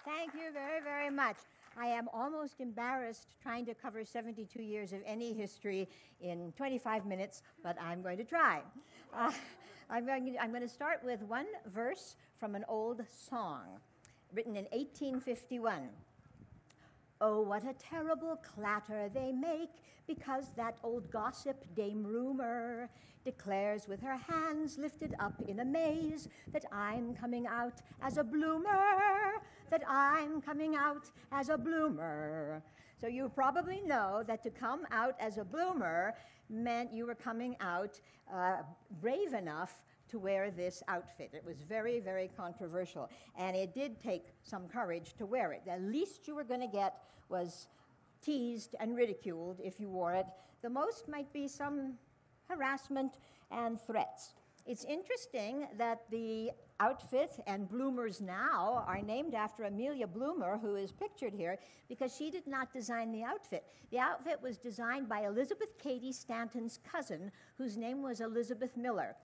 Thank you very, very much. I am almost embarrassed trying to cover 72 years of any history in 25 minutes, but I'm going to try. I'm going to start with one verse from an old song written in 1851. Oh, what a terrible clatter they make, because that old gossip, Dame Rumor, declares with her hands lifted up in amaze that I'm coming out as a bloomer, that I'm coming out as a bloomer. So you probably know that to come out as a bloomer meant you were coming out brave enough to wear this outfit. It was very, very controversial, and it did take some courage to wear it. The least you were going to get was teased and ridiculed if you wore it. The most might be some harassment and threats. It's interesting that the outfit and bloomers now are named after Amelia Bloomer, who is pictured here, because she did not design the outfit. The outfit was designed by Elizabeth Cady Stanton's cousin, whose name was Elizabeth Miller.